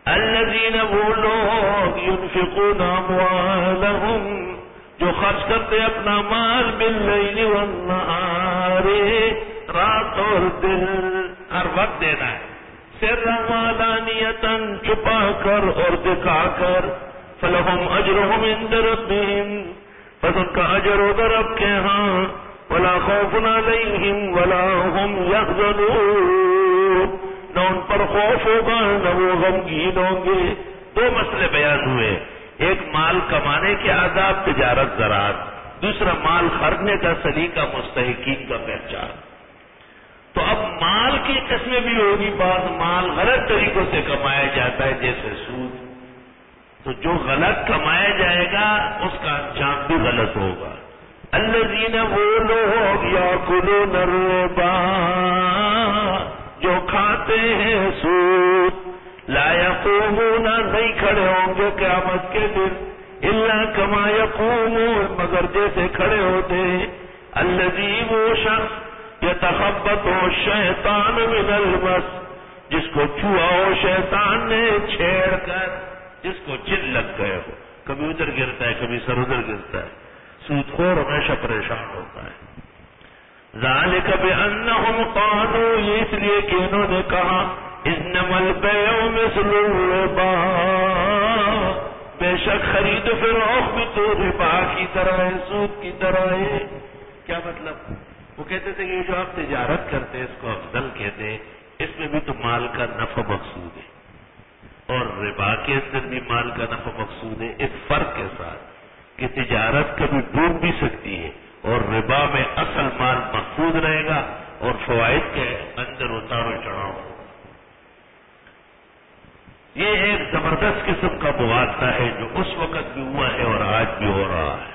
الذین وہ لوگ ينفقون اموالهم جو خرچ کرتے اپنا مال باللیل والنہار رات اور دن ہر وقت دینا ہے سرا وعلانیۃ چھپا کر اور دکھا کر فلہم اجرہم عند ربہم پس ان کا اجر ادھر رب کے ہاں ولا خوف علیہم ولا هم یحزنون نہ ان پر خوف ہوگا نہ وہ غمگین ہوں گے. دو مسئلے بیان ہوئے، ایک مال کمانے کے آداب تجارت زراعت، دوسرا مال خرچنے کا سلیقہ مستحقین کا پہچان. تو اب مال کی قسمیں بھی ہوگی، بعض مال غلط طریقوں سے کمایا جاتا ہے جیسے سود، تو جو غلط کمایا جائے گا اس کا انجام بھی غلط ہوگا. الذین وہ لوگ یاکلون الربا جو کھاتے ہیں سود لا یقومون نہیں کھڑے ہوں گے قیامت کے دن الا کما یقومون مگر جیسے کھڑے ہوتے ہیں الذی وہ شخص یتخبطہ الشیطان من المس جس کو چھوا ہو شیطان نے چھیڑ کر، جس کو جن لگ گئے ہو، کبھی ادھر گرتا ہے کبھی سر ادھر گرتا ہے، سود خور ہمیشہ پریشان ہوتا ہے. ذالک بانہم قالوا یہ اس لیے کہ انہوں نے کہا انما البیع مثل الربا بے شک خرید و فروخت بھی تو ربا کی طرح ہے، سود کی طرح ہے. کیا مطلب؟ وہ کہتے تھے کہ یہ جو آپ تجارت کرتے ہیں اس کو افضل کہتے ہیں، اس میں بھی تو مال کا نفع مقصود ہے اور ربا کے اندر بھی مال کا نفع مقصود ہے، اس فرق کے ساتھ کہ تجارت کبھی ڈوب بھی سکتی ہے اور ربا میں اصل مال محفوظ رہے گا اور فوائد کے اندر اتار و چڑھاؤ ہوگا. یہ ایک زبردست قسم کا مواقع ہے جو اس وقت بھی ہوا ہے اور آج بھی ہو رہا ہے.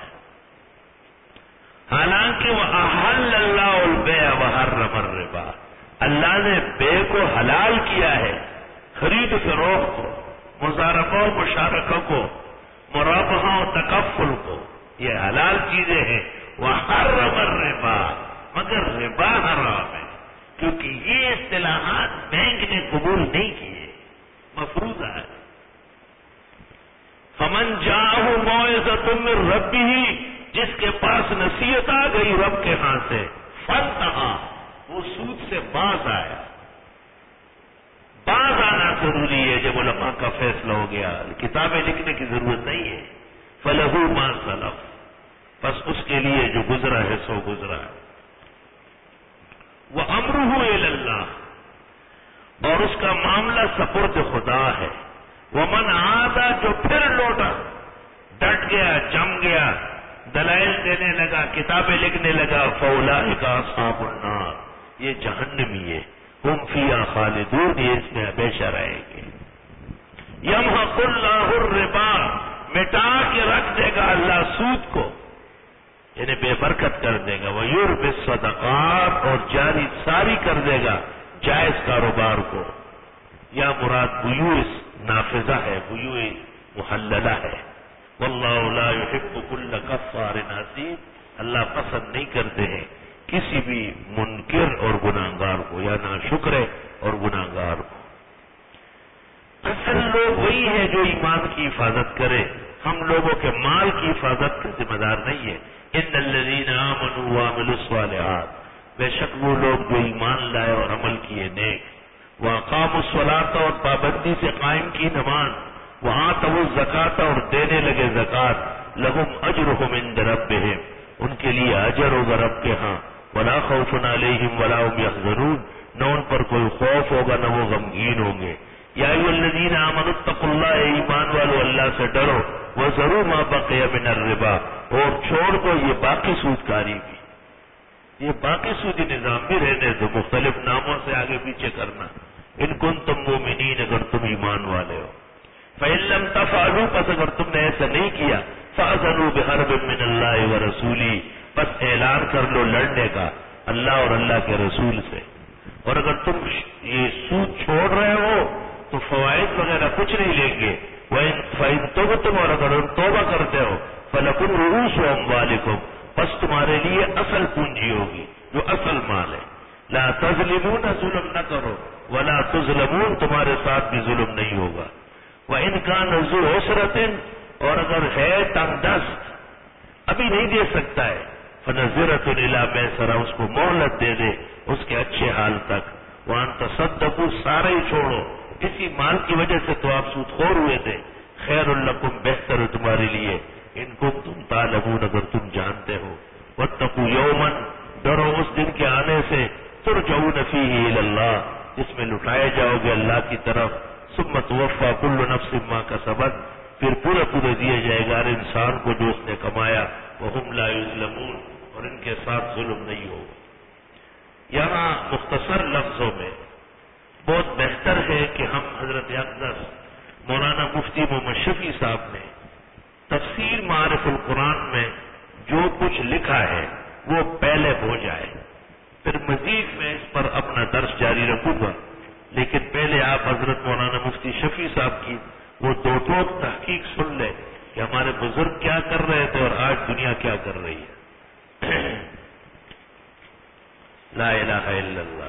حالانکہ وہ احل اللہ البیع وحرم الربا، اللہ نے بے کو حلال کیا ہے، خرید و فروخت کو، مزاربہ و مشارکہ کو، مرابحہ و تکفل کو، یہ حلال چیزیں ہیں. وحرم الربا مگر ربا حرام ہے کیونکہ یہ اصطلاحات بینک نے قبول نہیں کیے، مفروضہ ہے. فمن جاءہ موعظۃ من ربہ جس کے پاس نصیحت آ گئی رب کے ہاں سے فانتہی وہ سود سے باز آیا. باز آنا ضروری ہے جب علماء کا فیصلہ ہو گیا، کتابیں لکھنے کی ضرورت نہیں ہے. فلہ ما سلف بس اس کے لیے جو گزرا ہے سو گزرا ہے. وامرہ الی اللہ اور اس کا معاملہ سپرد خدا ہے. ومن عاد جو پھر لوٹا، ڈٹ گیا، جم گیا، دلائل دینے لگا، کتابیں لکھنے لگا، فاولئک اصحاب النار یہ جہنمی ہے، ہم فیہا خالدون یہ اس میں ہمیشہ رہیں گے. یمحق اللہ الربا مٹا کے رکھ دے گا اللہ سود کو، یعنی بے برکت کر دے گا. ویربی الصدقات اور جاری ساری کر دے گا جائز کاروبار کو. یا مراد بیوع نافذہ ہے، بیوع محللہ ہے. واللہ لا یحب کل کفار اثیم اللہ پسند نہیں کرتے ہیں کسی بھی منکر اور گناہگار کو یا ناشکر اور گناہگار کو. اصل لوگ وہی ہے جو ایمان کی حفاظت کرے، ہم لوگوں کے مال کی حفاظت کا ذمہ دار نہیں ہے. ان الذین آمنوا وعملوا الصالحات بے شک وہ لوگ جو ایمان لائے اور عمل کیے نیک، واقاموا الصلاۃ اور پابندی سے قائم کی نماز، وآتوا الزکاۃ اور دینے لگے زکات، لہم اجرہم عند ربہم ان کے لیے اجر ہوگا رب کے ہاں. ولا خوف علیہم ولا هم یحزنون نہ ان پر کوئی خوف ہوگا نہ وہ غمگین ہوں گے. یا ایھا الذین آمنوا اتقوا اللہ ایمان والو اللہ سے ڈرو، وذروا ما بقی من الربا اور چھوڑ دو یہ باقی سود کاری بھی، یہ باقی سودی نظام بھی رہنے دو، مختلف ناموں سے آگے پیچھے کرنا. ان کنتم مومنین اگر تم ایمان والے ہو. فإن لم تفعلوا پس اگر تم نے ایسا نہیں کیا فأذنوا بحرب من اللہ ورسولہ بس اعلان کر لو لڑنے کا اللہ اور اللہ کے رسول سے. اور اگر تم یہ سود چھوڑ رہے ہو تو فوائد وغیرہ کچھ نہیں لیں گے. فإن تبتم اور اگر تم توبہ کرتے ہو فلکم رؤوس اموالکم بس تمہارے لیے اصل پونجی ہوگی جو اصل مال ہے. لا تظلمون ظلم نہ کرو، ولا تظلمون تمہارے ساتھ بھی ظلم نہیں ہوگا. وَإِنْ كَانَ ذُو عُسْرَةٍ اور اگر ہے تنگ دست ابھی نہیں دے سکتا ہے فَنَظِرَةٌ إِلَىٰ مَيْسَرَةٍ اس کو مہلت دے دے اس کے اچھے حال تک. وَأَن تَصَدَّقُوا سارا ہی چھوڑو اسی مال کی وجہ سے تو آپ سود خور ہوئے تھے. خیر لکم بہتر ہے تمہارے لیے ان کنتم تعلمون اگر تم جانتے ہو. واتقوا یوما ڈرو اس دن کے آنے سے ترجعون فیہ الی اللہ جس میں لٹائے جاؤ گے اللہ کی طرف. ثم توفی کل نفس ما کسبت پھر پورے دیے جائے گا ہر انسان کو جو اس نے کمایا. وہم لا یظلمون اور ان کے ساتھ ظلم نہیں ہوگا. یہاں مختصر لفظوں میں بہت بہتر ہے کہ ہم حضرت اقدس مولانا مفتی محمد شفیع صاحب نے تفسیر معارف القرآن میں جو کچھ لکھا ہے وہ پہلے ہو جائے. پھر مزید میں اس پر اپنا درس جاری رکھوں گا، لیکن پہلے آپ حضرت مولانا مفتی شفیع صاحب کی وہ دو ٹوک تحقیق سن لیں کہ ہمارے بزرگ کیا کر رہے تھے اور آج دنیا کیا کر رہی ہے. لا الہ الا اللہ.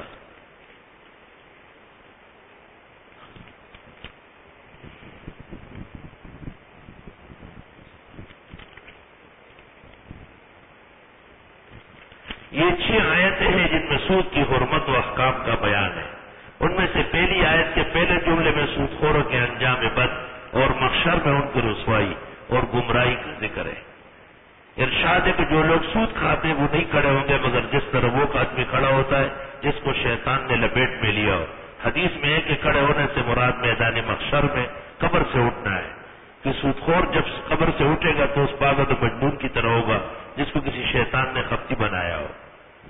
یہ 6 آیتیں ہیں جن میں سود کی حرمت و احکام کا بیان ہے. ان میں سے پہلی آیت کے پہلے جملے میں سود خوروں کے انجام بد اور محشر میں ان کی رسوائی اور گمراہی کا ذکر ہے. ارشاد ہے کہ جو لوگ سود کھاتے ہیں وہ نہیں کھڑے ہوں گے مگر جس طرح وہ آدمی کھڑا ہوتا ہے جس کو شیطان نے لپیٹ میں لیا ہو. حدیث میں ہے کہ کھڑے ہونے سے مراد میدان محشر میں قبر سے اٹھنا ہے کہ سود خور جب قبر سے اٹھے گا تو اس پاگل و مجنون کی طرح ہوگا جس کو کسی شیطان نے خپتی بنایا ہو.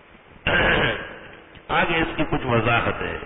آگے اس کی کچھ وضاحت ہے.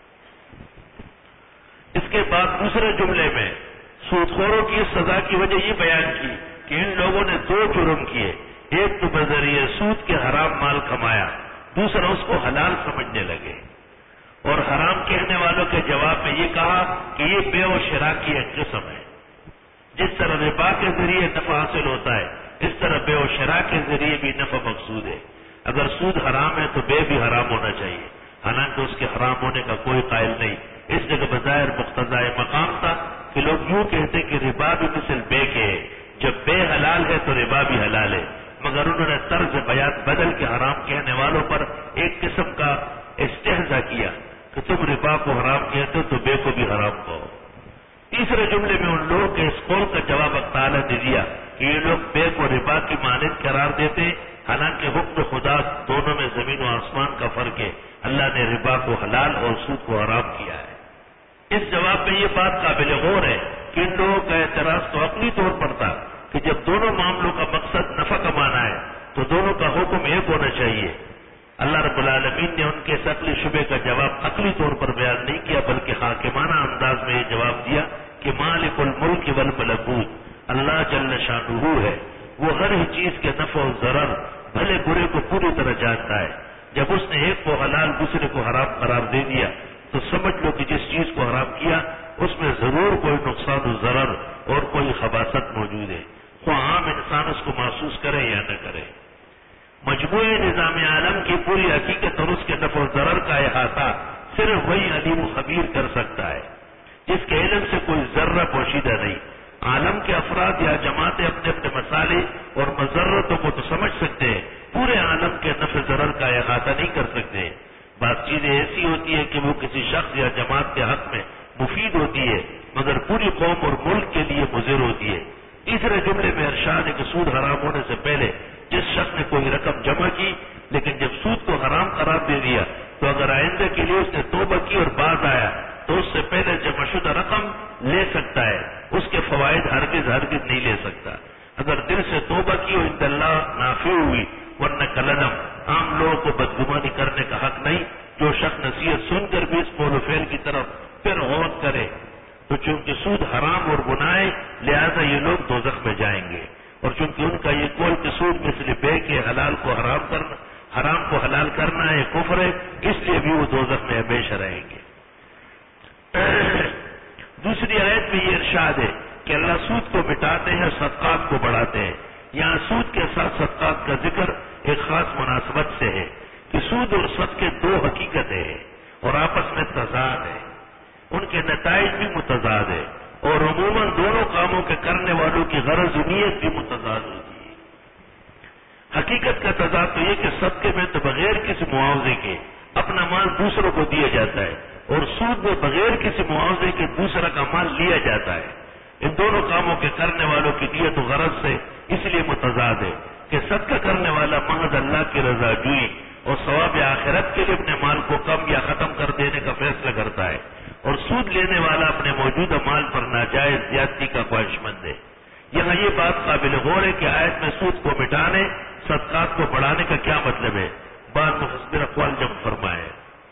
اس کے بعد دوسرے جملے میں سود خوروں کی سزا کی وجہ یہ بیان کی کہ ان لوگوں نے 2 جرم کیے. ایک تو بذریعہ سود کے حرام مال کمایا، دوسرا اس کو حلال سمجھنے لگے اور حرام کہنے والوں کے جواب میں یہ کہا کہ یہ بے و شراء کی ایک قسم ہے. جس طرح ربا کے ذریعے نفع حاصل ہوتا ہے اس طرح بے و شراء کے ذریعے بھی نفع مقصود ہے. اگر سود حرام ہے تو بے بھی حرام ہونا چاہیے، حالانکہ اس کے حرام ہونے کا کوئی قائل نہیں. اس جگہ بظاہر مقتضائے مقام تھا کہ لوگ یوں کہتے کہ ربا بھی مثل بے کے ہے، جب بے حلال ہے تو ربا بھی حلال ہے، مگر انہوں نے طرز بیان بدل کے حرام کہنے والوں پر ایک قسم کا استہزاء کیا کہ تم ربا کو حرام کہتے ہو تو بے کو بھی حرام کہو. تیسرے جملے میں ان لوگوں کے اس قول کا جواب اللہ تعالیٰ نے دیا کہ یہ لوگ بے کو ربا کی مانند قرار دیتے، حالانکہ حکم خدا دونوں میں زمین و آسمان کا فرق ہے. اللہ نے ربا کو حلال اور سود کو حرام کیا ہے. اس جواب میں یہ بات قابل غور ہے کہ ان لوگوں کا اعتراض تو عقلی طور پر تھا کہ جب دونوں معاملوں کا مقصد نفع کمانا ہے تو دونوں کا حکم ایک ہونا چاہیے. اللہ رب العالمین نے ان کے اس عقلی شبے کا جواب عقلی طور پر بیان نہیں کیا بلکہ حاکمانہ انداز میں یہ جواب دیا کہ مالک الملک والملکوت اللہ جل شانہ ہے، وہ ہر ہی چیز کے نفع و ضرر بھلے برے کو پوری طرح جانتا ہے. جب اس نے ایک کو حلال دوسرے کو حرام قرار دے دیا تو سمجھ لو کہ جس چیز کو حرام کیا اس میں ضرور کوئی نقصان و ضرر اور کوئی خباثت موجود ہے، خواہ عام انسان اس کو محسوس کرے یا نہ کرے. مجموعی نظام عالم کی پوری حقیقت اور اس کے نفع و ضرر کا احاطہ صرف وہی علیم و خبیر کر سکتا ہے جس کے علم سے کوئی ذرہ پوشیدہ نہیں. عالم کے افراد یا جماعتیں اپنے اپنے مسائل اور مضرتوں کو تو سمجھ سکتے ہیں، پورے عالم کے نفع ضرر کا احاطہ نہیں کر سکتے. بعض چیزیں ایسی ہوتی ہے کہ وہ کسی شخص یا جماعت کے حق میں مفید ہوتی ہے مگر پوری قوم اور ملک کے لیے مضر ہوتی ہے. تیسرے جملے میں ارشاد ہے کہ سود حرام ہونے سے پہلے جس شخص نے کوئی رقم جمع کی لیکن جب سود کو حرام قرار دے دیا تو اگر آئندہ کے لیے اس نے توبہ کی اور باز آیا تو اس سے پہلے جمع شدہ رقم لے سکتا ہے، اس کے فوائد ہرگز نہیں لے سکتا. اگر دل سے توبہ کی اور عند اللہ نافع ہوئی، ورنہ کلدم عام لوگوں کو بدگمانی کرنے کا حق نہیں. جو شخص نصیحت سن کر بھی اس قول و فعل کی طرف پھر غور کرے تو چونکہ سود حرام اور گناہ ہے لہذا یہ لوگ دوزخ میں جائیں گے، اور چونکہ ان کا یہ قول کہ سود مثل بے کے حلال کو حرام کرنا، حرام کو حلال کرنا ہے کفر ہے، اس لیے بھی وہ دوزخ میں ہمیشہ رہیں گے. دوسری آیت میں یہ ارشاد ہے کہ اللہ سود کو مٹاتے ہیں، صدقات کو بڑھاتے ہیں. یہاں سود کے ساتھ صدقات کا ذکر ایک خاص مناسبت سے ہے کہ سود اور صدقے 2 حقیقتیں ہیں اور آپس میں تضاد ہے، ان کے نتائج بھی متضاد ہے اور غرض و نیت بھی متضاد ہوتی ہے. حقیقت کا تضاد تو یہ کہ صدقے میں تو بغیر کسی معاوضے کے اپنا مال دوسروں کو دیا جاتا ہے اور سود میں بغیر کسی معاوضے کے دوسرا کا مال لیا جاتا ہے. ان دونوں کاموں کے کرنے والوں کی نیت و غرض سے اس لیے متضاد ہے کہ صدقہ کرنے والا محض اللہ کی رضا جوئی اور ثواب آخرت کے لیے اپنے مال کو کم یا ختم کر دینے کا فیصلہ کرتا ہے، اور سود لینے والا اپنے موجودہ مال پر ناجائز زیادتی کا خواہش مند ہے. یہاں یہ بات قابل غور ہے کہ آیت میں سود کو مٹانے، صدقات کو بڑھانے کا کیا مطلب ہے. بعض مفسر اقوال جمع فرمائے.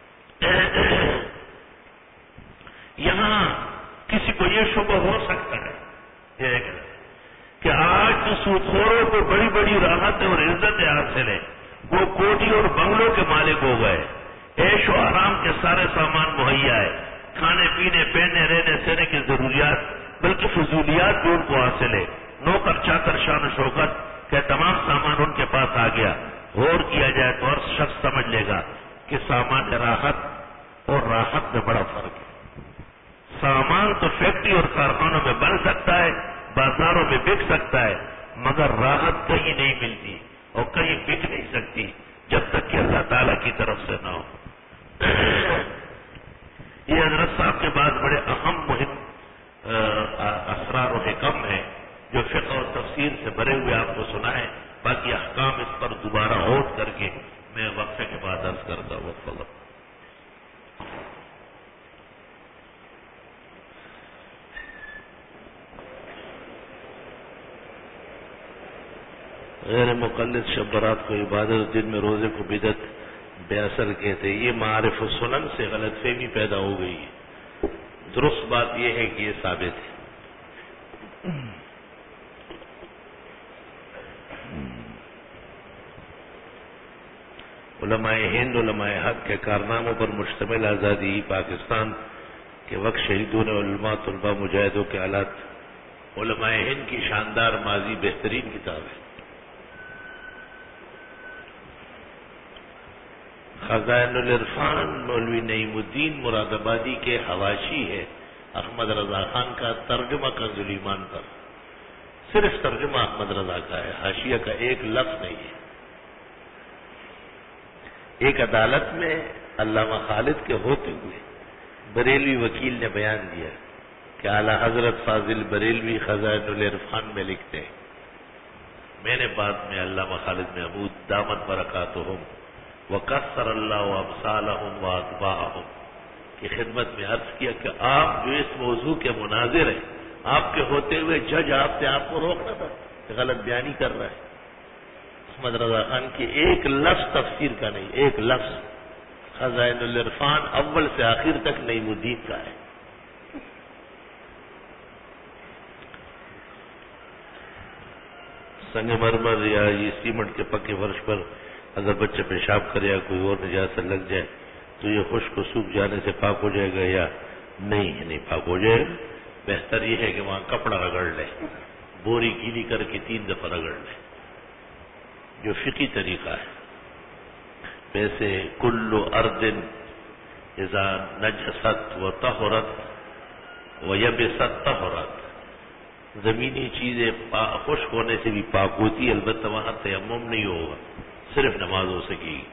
یہاں کسی کو یہ شبہ ہو سکتا ہے کہ آج تو سود خوروں کو بڑی بڑی راحت اور عزت حاصل ہے، وہ کوٹھی اور بنگلوں کے مالک ہو گئے، عیش و آرام کے سارے سامان مہیا ہے، کھانے پینے پہننے رہنے سہنے کی ضروریات بلکہ فضولیات بھی ان کو حاصل ہے، نوکر چاکر شان و شوکت کا تمام سامان ان کے پاس آ گیا. غور کیا جائے تو ہر شخص سمجھ لے گا کہ سامان راحت اور راحت میں بڑا فرق ہے. سامان تو فیکٹری اور کارخانوں میں بن سکتا ہے، بازاروں میں بک سکتا ہے، مگر راحت کہیں نہیں ملتی اور کہیں بک نہیں سکتی جب تک کہ اللہ تعالیٰ کی طرف سے نہ ہو. یہ حضرت صاحب کے بعد بڑے اہم مہم اسرار و حکم ہیں جو فقہ اور تفسیر سے بھرے ہوئے آپ کو سنائے. باقی احکام اس پر دوبارہ غور کر کے میں وقفے کے بعد عرض کرتا ہوں. غیر مقلد شب برات کو عبادت، دن میں روزے کو بدعت بے اثر کہتے. یہ معارف السنن سے غلط فہمی پیدا ہو گئی ہے. درست بات یہ ہے کہ یہ ثابت ہے. علماء ہند، علماء حق کے کارناموں پر مشتمل آزادی پاکستان کے وقت شہیدوں نے علماء، طلباء، مجاہدوں کے حالات. علماء ہند کی شاندار ماضی بہترین کتاب ہے. خزائن العرفان مولوی نعیم الدین مراد آبادی کے حواشی ہے احمد رضا خان کا ترجمہ کنز الایمان پر. صرف ترجمہ احمد رضا کا ہے، حاشیہ کا ایک لفظ نہیں ہے. ایک عدالت میں علامہ خالد کے ہوتے ہوئے بریلوی وکیل نے بیان دیا کہ اعلی حضرت فاضل بریلوی خزائن العرفان میں لکھتے ہیں. میں نے بعد میں علامہ خالد محمود دامت برکاتہم وکثر اللہ ابصالہم واتباعہم کی خدمت میں عرض کیا کہ آپ جو اس موضوع کے مناظر ہیں، آپ کے ہوتے ہوئے جج آپ سے آپ کو روکنا تھا کہ غلط بیانی کر رہا ہے. احمد رضا خان کی ایک لفظ تفسیر کا نہیں، ایک لفظ. خزائن العرفان اول سے آخر تک نعیم الدین کا ہے. سنگ مرمر یا یہ سیمنٹ کے پکے فرش پر اگر بچہ پیشاب کرے یا کوئی اور نجاست لگ جائے تو یہ خشک و سوکھ جانے سے پاک ہو جائے گا یا نہیں پاک ہو جائے گا. بہتر یہ ہے کہ وہاں کپڑا رگڑ لے، بوری گیلی کر کے 3 دفعہ رگڑ لے، جو فقہی طریقہ ہے. ویسے کل ارض اذا نجست و طہرت و یبست طہرت، زمینی چیزیں خشک ہونے سے بھی پاک ہوتی ہے، البتہ وہاں تیمم نہیں ہوگا، صرف نماز ہو سکے گی.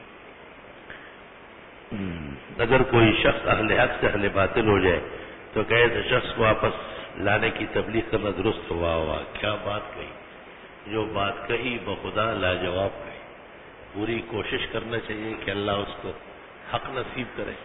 اگر کوئی شخص اہل حق سے اہل باطل ہو جائے تو کہ ایسے شخص کو واپس لانے کی تبلیغ کرنا درست ہوا. کیا بات کہی، جو بات کہی بخدا لاجواب کہی. پوری کوشش کرنا چاہیے کہ اللہ اس کو حق نصیب کرے.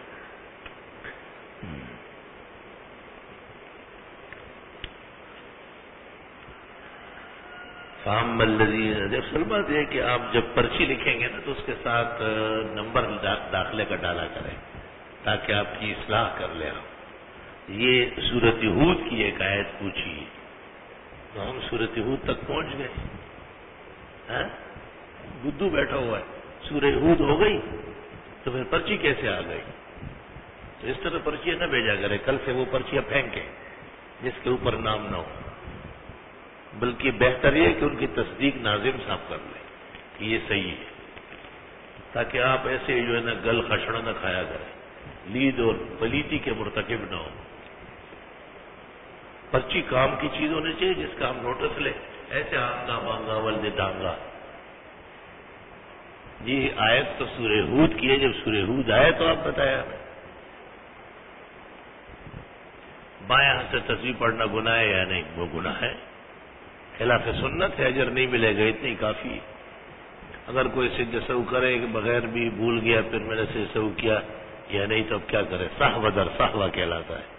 فام الذین، اصل بات یہ ہے کہ آپ جب پرچی لکھیں گے نا تو اس کے ساتھ نمبر داخلے کا ڈالا کریں تاکہ آپ کی اصلاح کر لیں. یہ سورۃ ہود کی ایک آیت پوچھی تو ہم سورۃ ہود تک پہنچ گئے. بدھو بیٹھا ہوا ہے، سورہ ہود ہو گئی تو پھر پرچی کیسے آ گئی؟ تو اس طرح پرچیاں نہ بھیجا کرے. کل سے وہ پرچیاں پھینکیں جس کے اوپر نام نہ ہو. بلکہ بہتر یہ کہ ان کی تصدیق ناظم صاحب کر لیں کہ یہ صحیح ہے، تاکہ آپ ایسے جو ہے نا گل خشڑا نہ کھایا کریں، لید اور پلیتی کے مرتکب نہ ہو. پرچی کام کی چیز ہونی چاہیے جس کا ہم نوٹس لیں. ایسے آنگا مانگا ولد ڈانگا. جی آیت تو سورہ ہود کی ہے، جب سورہ ہود آئے تو آپ بتایا. بایاں ہاتھ سے تسبیح پڑھنا گناہ ہے یا نہیں؟ وہ گناہ ہے، خلاف سنت ہے، اجر نہیں ملے گا، اتنی کافی. اگر کوئی سجدہ سہو کرے کہ بغیر بھی بھول گیا پھر میں نے سجدہ سہو کیا یا نہیں تو اب کیا کرے؟ سہو در سہوا کہلاتا ہے.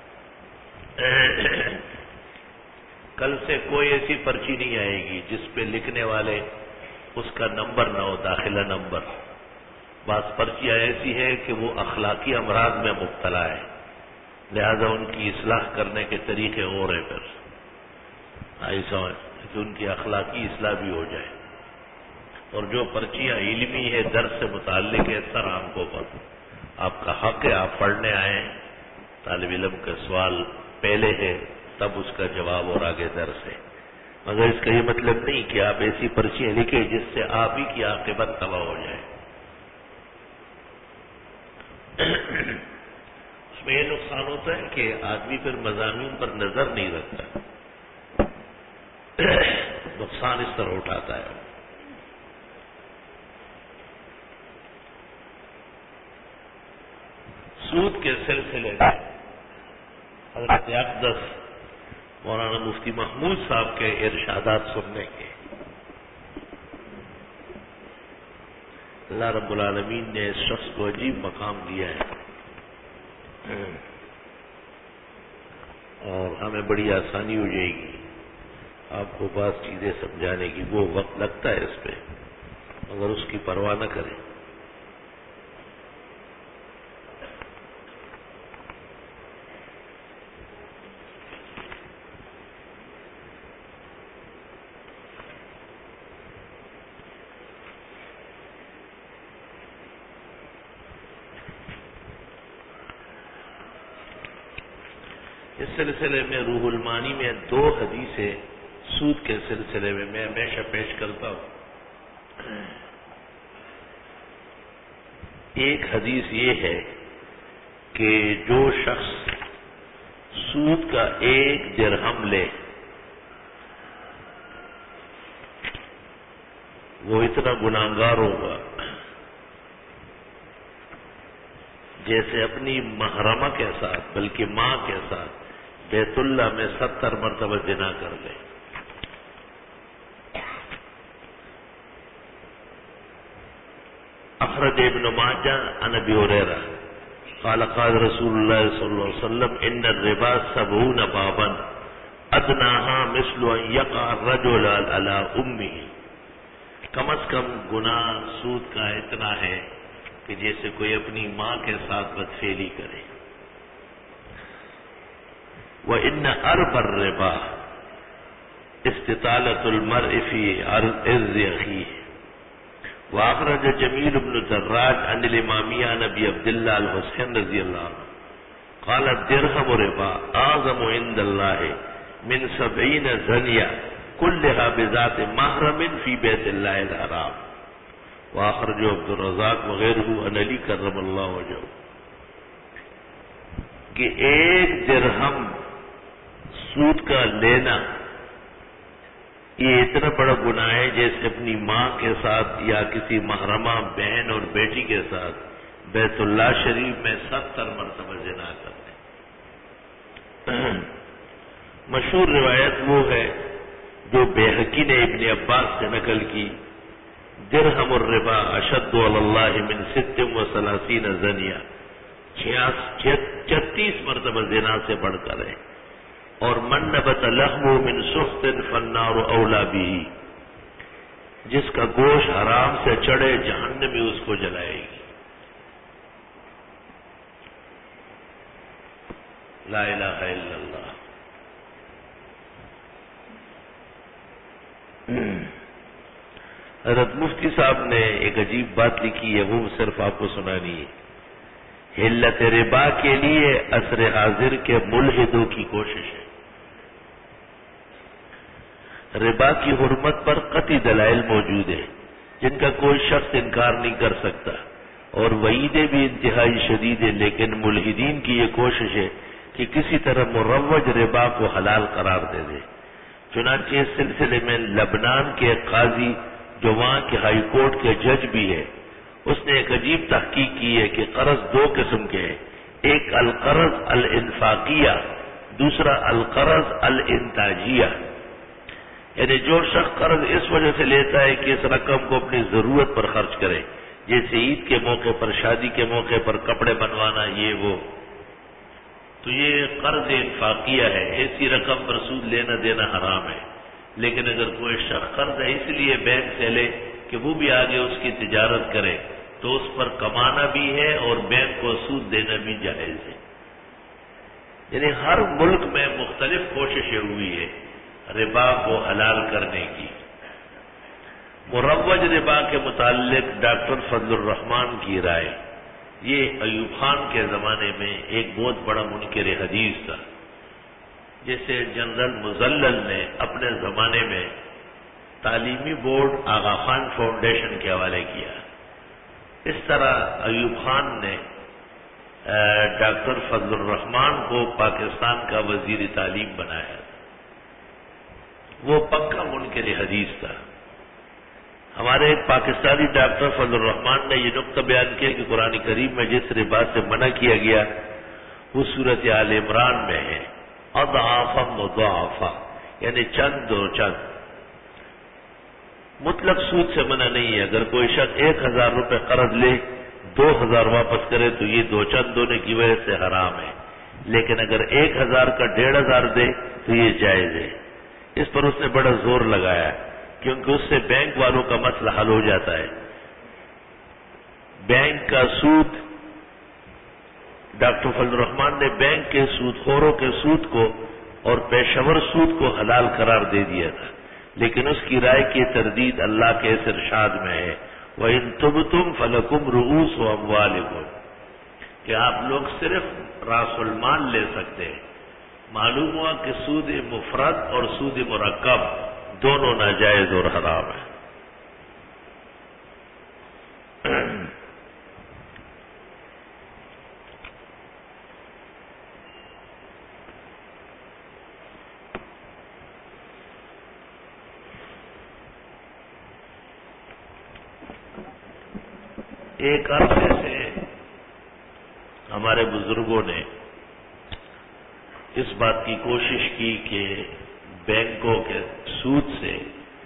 کل سے کوئی ایسی پرچی نہیں آئے گی جس پہ لکھنے والے اس کا نمبر نہ ہو، داخلہ نمبر. بعض پرچیاں ایسی ہیں کہ وہ اخلاقی امراض میں مبتلا ہے، لہذا ان کی اصلاح کرنے کے طریقے اور ہیں. پھر ایسا کہ ان کی اخلاقی اصلاح بھی ہو جائے. اور جو پرچیاں علمی ہے، درس سے متعلق ہے، سر آنکھوں پر آپ کا حق ہے، آپ پڑھنے آئیں، طالب علم کا سوال پہلے ہے تب اس کا جواب اور آگے درس ہے. مگر اس کا یہ مطلب نہیں کہ آپ ایسی پرچیاں لکھیں جس سے آپ ہی کی عاقبت تباہ ہو جائے. اس میں یہ نقصان ہوتا ہے کہ آدمی پھر مضامین پر نظر نہیں رکھتا، نقصان اس طرح اٹھاتا ہے. سود کے سلسلے میں حضرت اقدس مولانا مفتی محمود صاحب کے ارشادات سننے کے. اللہ رب العالمین نے اس شخص کو عجیب مقام دیا ہے اور ہمیں بڑی آسانی ہو جائے گی آپ کو بعض چیزیں سمجھانے کی. وہ وقت لگتا ہے اس پہ مگر اس کی پرواہ نہ کریں. اس سلسلے میں روح المانی میں 2 حدیثیں سود کے سلسلے میں ہمیشہ پیش کرتا ہوں. ایک حدیث یہ ہے کہ جو شخص سود کا 1 درہم لے وہ اتنا گناہگار ہوگا جیسے اپنی محرمہ کے ساتھ بلکہ ماں کے ساتھ بیت اللہ میں 70 مرتبہ زنا کر لے. اخرج ابن ماجہ عن ابی ہریرہ قال قال رسول اللہ صلی اللہ علیہ وسلم ان الربا 70 بابا ادناها مثل ان يقع الرجل على امه. کم از کم گناہ سود کا اتنا ہے کہ جیسے کوئی اپنی ماں کے ساتھ بدفعلی کرے. وَإِنَّ أَرْبَ الرِّبَا استطالة المرء في عرض أخيه. وأخرج جميل بن دراج عن الإمامية عن أبي عبد الله الحسين رضي الله عنه قال الدرهم ربا أعظم عند الله من 70 زنية كلها بذات محرم في بيت الله الحرام. وآخرج عبد الرزاق وغيره عن علي کرم اللہ وجهه کہ 1 درہم سود کا لینا یہ اتنا بڑا گناہ ہے جیسے اپنی ماں کے ساتھ یا کسی محرمہ بہن اور بیٹی کے ساتھ بیت اللہ شریف میں 70 مرتبہ زنا کرتے. مشہور روایت وہ ہے جو بیہقی نے ابن عباس سے نقل کی درہم الربا اشد علی اللہ من 36 زنیہ 36 مرتبہ زنا سے بڑھ کر ہے. اور من نبت لحمہ من سخط فالنار اولا به جس کا گوشت حرام سے چڑھے جہنم میں اس کو جلائے گی. لا الہ الا اللہ. حضرت مفتی صاحب نے ایک عجیب بات لکھی ہے وہ صرف آپ کو سنانی ہے. حلت ربا کے لیے عصر حاضر کے ملحدوں کی کوشش ہے. ربا کی حرمت پر قطعی دلائل موجود ہیں جن کا کوئی شخص انکار نہیں کر سکتا اور وعیدیں بھی انتہائی شدید ہیں، لیکن ملحدین کی یہ کوشش ہے کہ کسی طرح مروج ربا کو حلال قرار دے دے. چنانچہ اس سلسلے میں لبنان کے ایک قاضی جو وہاں کے ہائی کورٹ کے جج بھی ہے، اس نے ایک عجیب تحقیق کی ہے کہ قرض دو قسم کے ہیں، ایک القرض الانفاقیہ، دوسرا القرض الانتاجیہ. یعنی جو شخص قرض اس وجہ سے لیتا ہے کہ اس رقم کو اپنی ضرورت پر خرچ کرے، جیسے عید کے موقع پر، شادی کے موقع پر کپڑے بنوانا، یہ وہ، تو یہ قرض انفاقیہ ہے. ایسی رقم پر سود لینا دینا حرام ہے. لیکن اگر کوئی شخص قرض ہے اس لیے بینک سے لے کہ وہ بھی آگے اس کی تجارت کرے، تو اس پر کمانا بھی ہے اور بینک کو سود دینا بھی جائز ہے. یعنی ہر ملک میں مختلف کوششیں ہوئی ہے ربا کو حلال کرنے کی. مروج ربا کے متعلق ڈاکٹر فضل الرحمان کی رائے، یہ ایوب خان کے زمانے میں ایک بہت بڑا منکر حدیث تھا، جسے جنرل مزلل نے اپنے زمانے میں تعلیمی بورڈ آغا خان فاؤنڈیشن کے حوالے کیا. اس طرح ایوب خان نے ڈاکٹر فضل الرحمان کو پاکستان کا وزیر تعلیم بنایا. وہ پکا منکر حدیث تھا. ہمارے ایک پاکستانی ڈاکٹر فضل الرحمان نے یہ نقطہ بیان کیا کہ قرآن کریم میں جس ربا سے منع کیا گیا وہ سورۃ آل عمران میں ہے، اضعافا مضاعفا، یعنی چند اور چند. مطلق سود سے منع نہیں ہے. اگر کوئی شخص 1000 روپے قرض لے 2000 واپس کرے تو یہ دو چند ہونے کی وجہ سے حرام ہے. لیکن اگر 1000 کا 1500 دے تو یہ جائز ہے. اس پر اس نے بڑا زور لگایا کیونکہ اس سے بینک والوں کا مسئلہ حل ہو جاتا ہے. بینک کا سود، ڈاکٹر فضل الرحمان نے بینک کے سود خوروں کے سود کو اور پیشور سود کو حلال قرار دے دیا تھا. لیکن اس کی رائے کی تردید اللہ کے اس ارشاد میں ہے، وَإِن تُبْتُمْ فَلَكُمْ رُؤُوسُ أَمْوَالِكُمْ، کہ آپ لوگ صرف راس المال لے سکتے ہیں. معلوم ہوا کہ سود مفرد اور سود مرکب دونوں ناجائز اور حرام ہیں. ایک عرصے سے ہمارے بزرگوں نے اس بات کی کوشش کی کہ بینکوں کے سود سے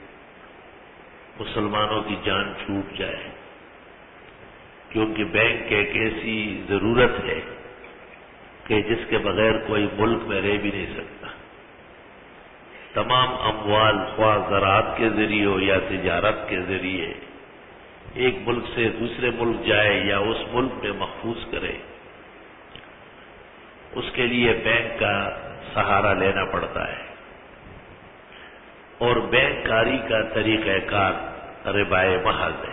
مسلمانوں کی جان چھوٹ جائے، کیونکہ بینک ایک ایسی ضرورت ہے کہ جس کے بغیر کوئی ملک میں رہ بھی نہیں سکتا. تمام اموال خواہ زراعت کے ذریعے ہو یا تجارت کے ذریعے ایک ملک سے دوسرے ملک جائے یا اس ملک میں محفوظ کرے، اس کے لیے بینک کا سہارا لینا پڑتا ہے. اور بینک کاری کا طریقہ کار ربائے محض ہے.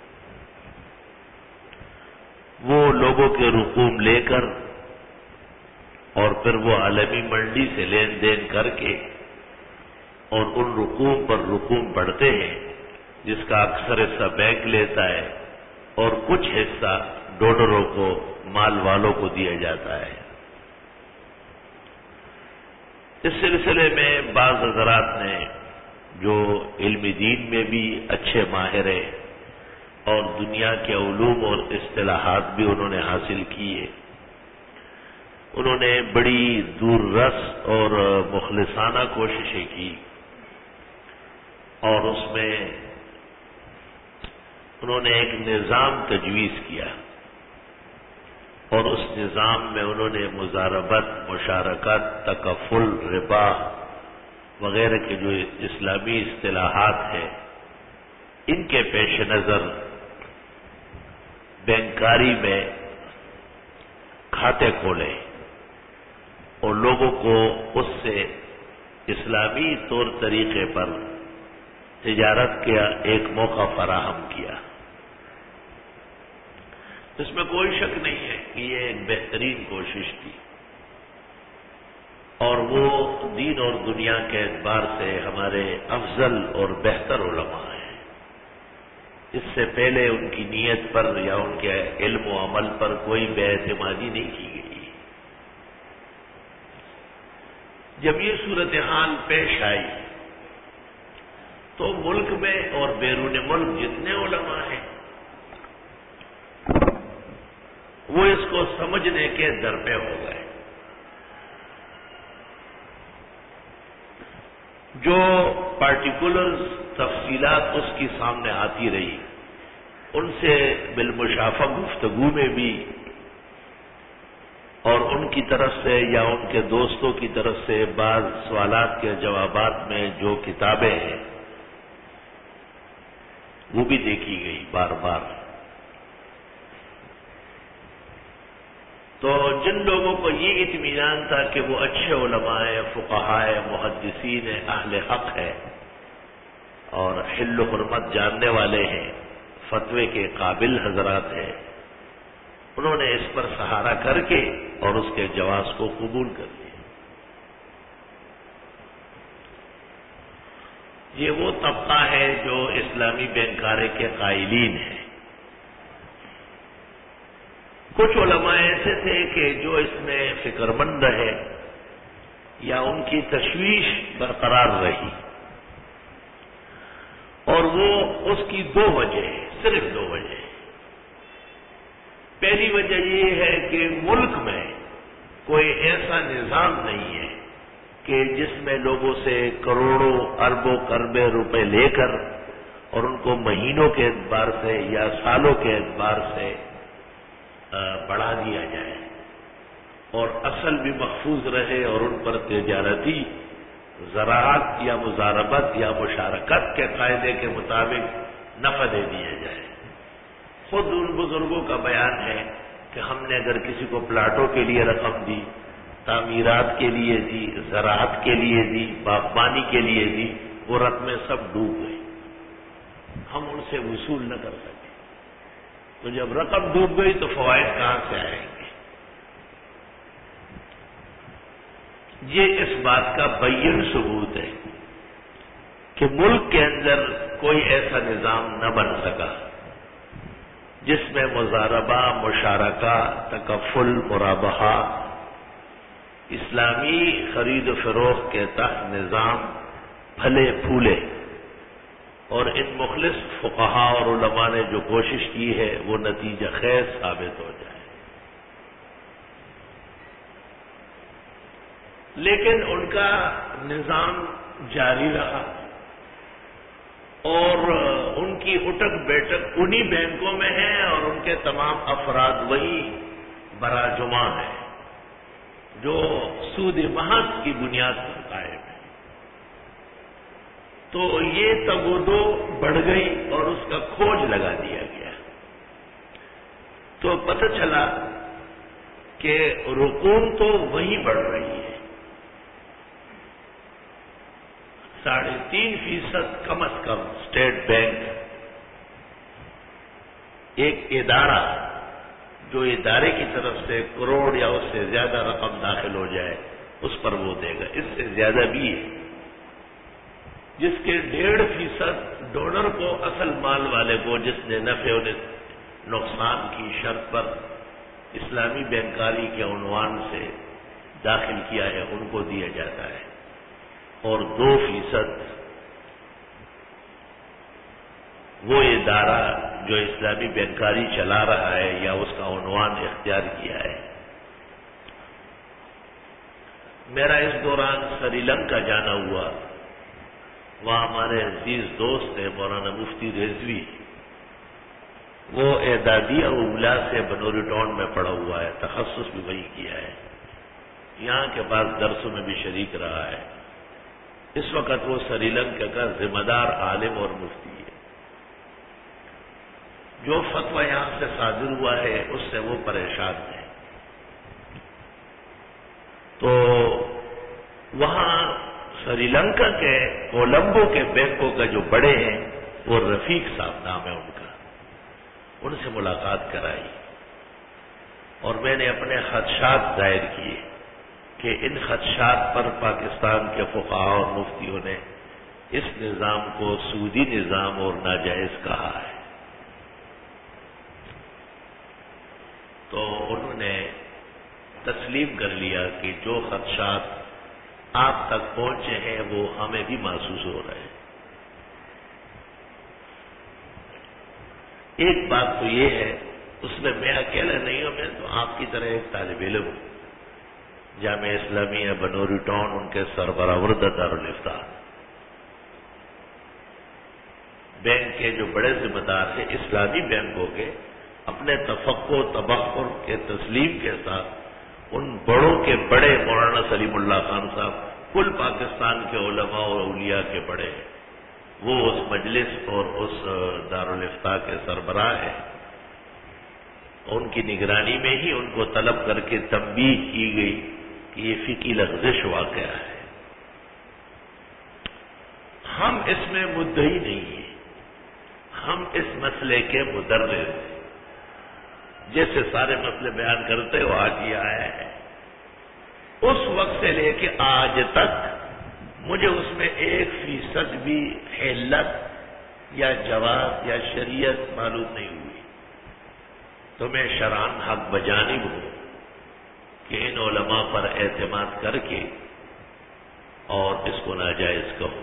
وہ لوگوں کے رقوم لے کر اور پھر وہ عالمی منڈی سے لین دین کر کے اور ان رقوم پر رقوم بڑھتے ہیں، جس کا اکثر حصہ بینک لیتا ہے اور کچھ حصہ ڈونروں کو، مال والوں کو دیا جاتا ہے. اس سلسلے میں بعض حضرات نے جو علم دین میں بھی اچھے ماہر ہیں اور دنیا کے علوم اور اصطلاحات بھی انہوں نے حاصل کیے، انہوں نے بڑی دور رس اور مخلصانہ کوششیں کی اور اس میں انہوں نے ایک نظام تجویز کیا اور اس نظام میں انہوں نے مضاربت، مشارکت، تکفل، ربا وغیرہ کے جو اسلامی اصطلاحات ہیں ان کے پیش نظر بینکاری میں کھاتے کھولے اور لوگوں کو اس سے اسلامی طور طریقے پر تجارت کا ایک موقع فراہم کیا. اس میں کوئی شک نہیں ہے کہ یہ ایک بہترین کوشش تھی اور وہ دین اور دنیا کے اعتبار سے ہمارے افضل اور بہتر علماء ہیں. اس سے پہلے ان کی نیت پر یا ان کے علم و عمل پر کوئی بے اعتمادی نہیں کی گئی. جب یہ صورتحال پیش آئی تو ملک میں اور بیرون ملک جتنے علماء ہیں وہ اس کو سمجھنے کے درپے ہو گئے. جو پارٹیکولر تفصیلات اس کی سامنے آتی رہی ان سے بالمشافہ گفتگو میں بھی اور ان کی طرف سے یا ان کے دوستوں کی طرف سے بعض سوالات کے جوابات میں جو کتابیں ہیں وہ بھی دیکھی گئی بار بار. تو جن لوگوں کو یہ اطمینان تھا کہ وہ اچھے علماء ہیں، فقہاء ہیں، محدثین ہیں، اہل حق ہے اور حل و حرمت جاننے والے ہیں، فتوے کے قابل حضرات ہیں، انہوں نے اس پر سہارا کر کے اور اس کے جواز کو قبول کر لیا. یہ وہ طبقہ ہے جو اسلامی بینکارے کے قائلین ہیں. کچھ علماء ایسے تھے کہ جو اس میں فکر مند رہے یا ان کی تشویش برقرار رہی، اور وہ اس کی دو وجہ، صرف دو وجہ. پہلی وجہ یہ ہے کہ ملک میں کوئی ایسا نظام نہیں ہے کہ جس میں لوگوں سے کروڑوں اربوں کربے روپے لے کر اور ان کو مہینوں کے اعتبار سے یا سالوں کے اعتبار سے بڑھا دیا جائے اور اصل بھی محفوظ رہے اور ان پر تجارتی زراعت یا مزاربت یا مشارکت کے قاعدے کے مطابق نفع دے دیا جائے. خود ان بزرگوں کا بیان ہے کہ ہم نے اگر کسی کو پلاٹوں کے لیے رقم دی، تعمیرات کے لیے دی، زراعت کے لیے دی، باغبانی کے لیے دی، وہ رقمیں سب ڈوب گئی، ہم ان سے وصول نہ کر سکے. تو جب رقم ڈوب گئی تو فوائد کہاں سے آئیں گے؟ یہ اس بات کا بین ثبوت ہے کہ ملک کے اندر کوئی ایسا نظام نہ بن سکا جس میں مزاربہ، مشارکہ، تکفل، مرابحہ، اسلامی خرید و فروخت کے تحت نظام پھلے پھولے. اور ان مخلص فقہاء اور علماء نے جو کوشش کی ہے وہ نتیجہ خیز ثابت ہو جائے. لیکن ان کا نظام جاری رہا اور ان کی اٹک بیٹک انہی بینکوں میں ہے اور ان کے تمام افراد وہی براجماں ہیں جو سود محض کی بنیاد پر قائم ہے. تو یہ تگودو بڑھ گئی اور اس کا کھوج لگا دیا گیا. تو پتہ چلا کہ رقوم تو وہی بڑھ رہی ہے. 3.5% کم از کم اسٹیٹ بینک ایک ادارہ جو ادارے کی طرف سے کروڑ یا اس سے زیادہ رقم داخل ہو جائے اس پر وہ دے گا. اس سے زیادہ بھی ہے جس کے 1.5% ڈونر کو، اصل مال والے کو، جس نے نفع و نقصان کی شرط پر اسلامی بینکاری کے عنوان سے داخل کیا ہے ان کو دیا جاتا ہے. اور 2% وہ ادارہ جو اسلامی بینکاری چلا رہا ہے یا اس کا عنوان اختیار کیا ہے. میرا اس دوران سری لنکا جانا ہوا. وہاں ہمارے عزیز دوست ہیں مولانا مفتی رضوی، وہ اعدادیہ اولا سے بنوری ٹاؤن میں پڑھا ہوا ہے، تخصص بھی وہی کیا ہے، یہاں کے بعض درسوں میں بھی شریک رہا ہے. اس وقت وہ سری لنکا کا ذمہ دار عالم اور مفتی ہے. جو فتویٰ یہاں سے صادر ہوا ہے اس سے وہ پریشان ہیں. تو وہاں سری لنکا کے کولمبو کے بینکوں کا جو بڑے ہیں وہ رفیق صاحب نام ہے ان کا، ان سے ملاقات کرائی اور میں نے اپنے خدشات ظاہر کیے کہ ان خدشات پر پاکستان کے فقہاء اور مفتیوں نے اس نظام کو سودی نظام اور ناجائز کہا ہے. تو انہوں نے تسلیم کر لیا کہ جو خدشات آپ تک پہنچے ہیں وہ ہمیں بھی محسوس ہو رہے ہیں. ایک بات تو یہ ہے، اس میں میں اکیلا نہیں ہوں، میں تو آپ کی طرح ایک طالب علم ہوں، جامعہ اسلامیہ بنوری ٹاؤن ان کے سربراہ دارالفتاح، بینک کے جو بڑے ذمہ دار ہیں اسلامی بینکوں کے، اپنے تفقع و تبحر کے تسلیم کے ساتھ ان بڑوں کے بڑے مولانا سلیم اللہ خان صاحب کل پاکستان کے علماء اور اولیاء کے بڑے ہیں، وہ اس مجلس اور اس دارالفتاح کے سربراہ ہیں، ان کی نگرانی میں ہی ان کو طلب کر کے تنبیہ کی گئی کہ یہ فقہی لغزش واقعہ ہے، ہم اس میں مدعی نہیں ہیں، ہم اس مسئلے کے مدرس ہیں، جیسے سارے مسئلے بیان کرتے ہو آج یہ آیا ہے، اس وقت سے لے کے آج تک مجھے اس میں 1% بھی علت یا جواز یا شریعت معلوم نہیں ہوئی، تو میں شرعاً حق بجانب ہوں کہ ان علماء پر اعتماد کر کے اور اس کو ناجائز کہو،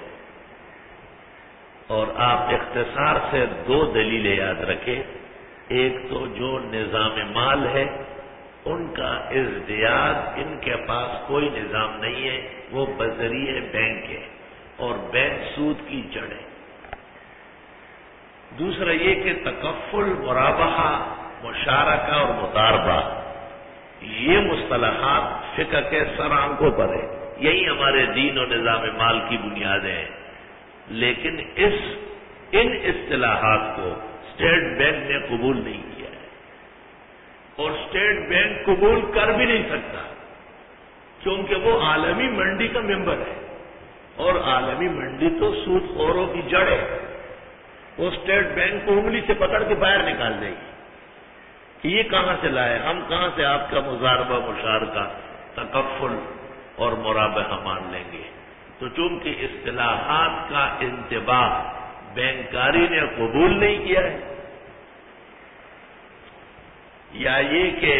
اور آپ اختصار سے 2 دلیلیں یاد رکھیں، ایک تو جو نظام مال ہے ان کا ازدیاد، ان کے پاس کوئی نظام نہیں ہے، وہ بذریعہ بینک ہے اور بینک سود کی جڑ ہے، دوسرا یہ کہ تکفل، مرابحہ، مشارکہ اور مضاربہ، یہ مصطلحات فقہ کے سر آنکھوں پر ہے، یہی ہمارے دین اور نظام مال کی بنیادیں ہیں، لیکن ان اصطلاحات کو اسٹیٹ بینک نے قبول نہیں کیا ہے، اور اسٹیٹ بینک قبول کر بھی نہیں سکتا، کیونکہ وہ عالمی منڈی کا ممبر ہے، اور عالمی منڈی تو سود خوروں کی جڑ ہے، وہ اسٹیٹ بینک کو انگلی سے پکڑ کے باہر نکال دے گی کہ یہ کہاں سے لائے، ہم کہاں سے آپ کا مضاربہ، مشارکہ، تکفل اور مرابحہ مان لیں گے، تو چونکہ اصطلاحات کا انتباہ بینکاری نے قبول نہیں کیا ہے، یا یہ کہ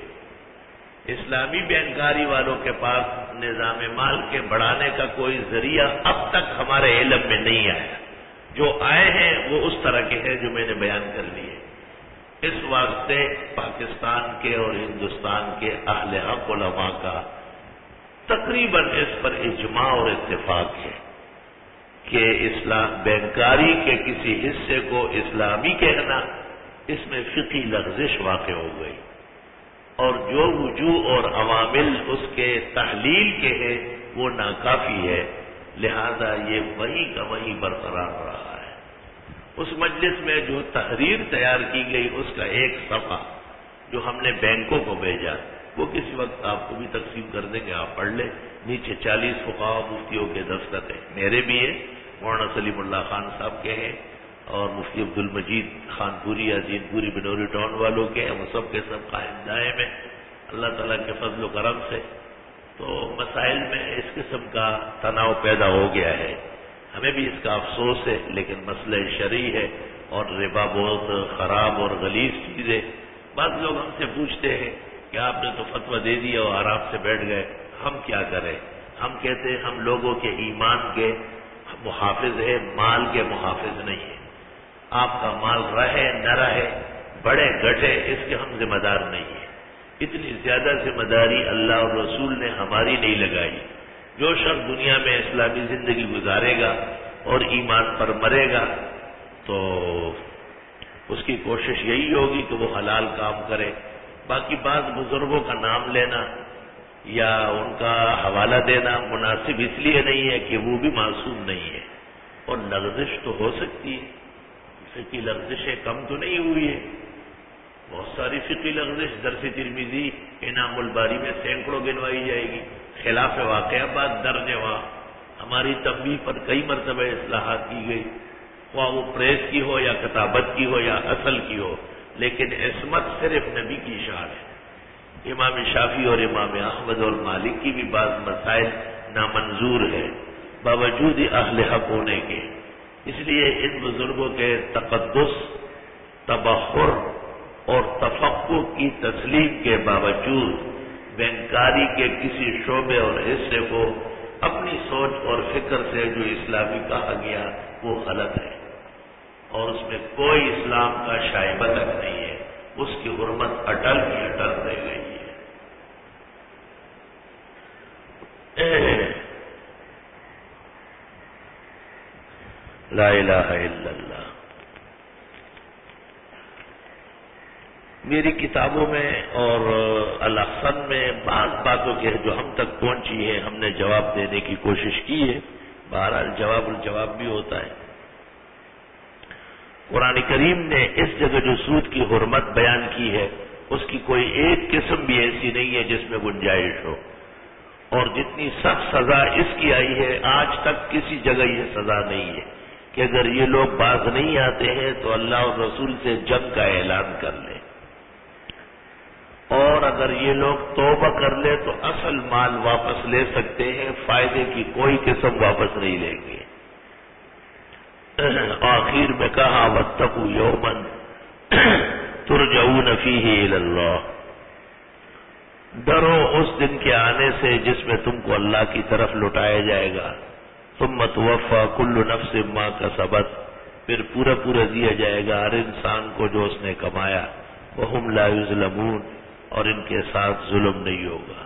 اسلامی بینکاری والوں کے پاس نظام مال کے بڑھانے کا کوئی ذریعہ اب تک ہمارے علم میں نہیں آیا، جو آئے ہیں وہ اس طرح کے ہیں جو میں نے بیان کر لیے، اس واسطے پاکستان کے اور ہندوستان کے اہل حق علماء کا تقریباً اس پر اجماع اور اتفاق ہے کہ اسلام بینکاری کے کسی حصے کو اسلامی کہنا، اس میں فقہی لغزش واقع ہو گئی، اور جو وجوہ اور عوامل اس کے تحلیل کے ہیں وہ ناکافی ہے، لہذا یہ وہی کا وہی برقرار رہا ہے۔ اس مجلس میں جو تحریر تیار کی گئی اس کا ایک صفحہ جو ہم نے بینکوں کو بھیجا، وہ کسی وقت آپ کو بھی تقسیم کر دیں گے، آپ پڑھ لیں، نیچے 40 فقہا و مفتیوں کے دستخط ہیں، میرے بھی ہیں، مولانا سلیم اللہ خان صاحب کے ہیں، اور مفتی عبد المجید خان پوری یا دین پوری بنوری ٹاؤن والوں کے ہیں، وہ سب کے سب قائم دائم ہیں اللہ تعالیٰ کے فضل و کرم سے۔ تو مسائل میں اس قسم کا تناؤ پیدا ہو گیا ہے، ہمیں بھی اس کا افسوس ہے، لیکن مسئلہ شرعی ہے اور ربا بہت خراب اور غلیظ چیز ہے۔ بعض لوگ ہم سے پوچھتے ہیں کہ آپ نے تو فتویٰ دے دیا اور آرام سے بیٹھ گئے، ہم کیا کریں؟ ہم کہتے ہیں ہم لوگوں کے ایمان کے محافظ ہیں، مال کے محافظ نہیں ہیں۔ آپ کا مال رہے نہ رہے، بڑے گھٹے، اس کے ہم ذمہ دار نہیں ہیں۔ اتنی زیادہ ذمہ داری اللہ اور رسول نے ہماری نہیں لگائی۔ جو شخص دنیا میں اسلامی زندگی گزارے گا اور ایمان پر مرے گا تو اس کی کوشش یہی ہوگی کہ وہ حلال کام کرے۔ باقی بعض بزرگوں کا نام لینا یا ان کا حوالہ دینا مناسب اس لیے نہیں ہے کہ وہ بھی معصوم نہیں ہے، اور لغزش تو ہو سکتی ہے، فقہی لغزشیں کم تو نہیں ہوئی ہے، بہت ساری فقہی لغزش درس ترمذی، انعام الباری میں سینکڑوں گنوائی جائے گی، خلاف واقعہ بات درج ہے، وہاں ہماری تنبیہ پر کئی مرتبہ اصلاحات کی گئی، خواہ وہ پریس کی ہو یا کتابت کی ہو یا اصل کی ہو، لیکن عصمت صرف نبی کی شان ہے۔ امام شافعی اور امام احمد اور مالک کی بھی بعض مسائل نامنظور ہے باوجود اہل حق ہونے کے، اس لیے ان بزرگوں کے تقدس، تبحر اور تفقہ کی تسلیم کے باوجود بینکاری کے کسی شعبے اور حصے کو اپنی سوچ اور فکر سے جو اسلامی کہا گیا وہ غلط ہے۔ اور اس میں کوئی اسلام کا شائبہ تک نہیں ہے، اس کی حرمت اٹل کی اٹل رہ گئی ہے۔ لا الہ الا اللہ۔ میری کتابوں میں اور الاحسن میں بعض باتوں کے جو ہم تک پہنچی ہے ہم نے جواب دینے کی کوشش کی ہے، بہرحال جواب الجواب بھی ہوتا ہے۔ قرآن کریم نے اس جگہ جو سود کی حرمت بیان کی ہے اس کی کوئی ایک قسم بھی ایسی نہیں ہے جس میں گنجائش ہو، اور جتنی سخت سزا اس کی آئی ہے آج تک کسی جگہ یہ سزا نہیں ہے کہ اگر یہ لوگ باز نہیں آتے ہیں تو اللہ اور رسول سے جنگ کا اعلان کر لیں، اور اگر یہ لوگ توبہ کر لیں تو اصل مال واپس لے سکتے ہیں، فائدے کی کوئی قسم واپس نہیں لیں گے۔ آخر میں کہا واتقوا یوما ترجعون فیہ الی اللہ، ڈرو اس دن کے آنے سے جس میں تم کو اللہ کی طرف لوٹایا جائے گا، ثم توفی کل نفس ما کسبت، پھر پورا دیا جائے گا ہر انسان کو جو اس نے کمایا، وہم لا یظلمون، اور ان کے ساتھ ظلم نہیں ہوگا۔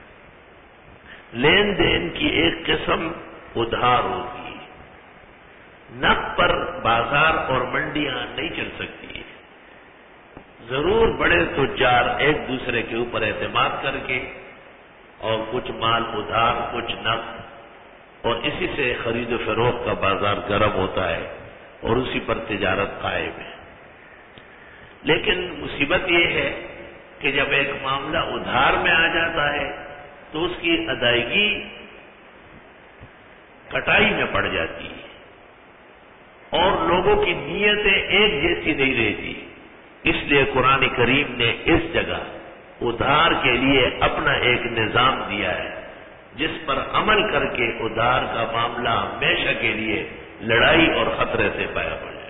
لین دین کی ایک قسم ادھار ہوتی ہے، نقد پر بازار اور منڈیاں نہیں چل سکتی، ضرور بڑے تجار ایک دوسرے کے اوپر اعتماد کر کے اور کچھ مال ادھار کچھ نقد، اور اسی سے خرید و فروخت کا بازار گرم ہوتا ہے اور اسی پر تجارت قائم ہے۔ لیکن مصیبت یہ ہے کہ جب ایک معاملہ ادھار میں آ جاتا ہے تو اس کی ادائیگی کٹائی میں پڑ جاتی ہے اور لوگوں کی نیتیں ایک جیسی نہیں رہتی، اس لیے قرآن کریم نے اس جگہ ادھار کے لیے اپنا ایک نظام دیا ہے جس پر عمل کر کے ادھار کا معاملہ ہمیشہ کے لیے لڑائی اور خطرے سے پایا پڑ جائے۔